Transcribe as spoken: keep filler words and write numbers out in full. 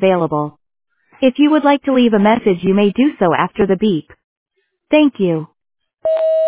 available. If you would like to leave a message, you may do so after the beep. Thank you.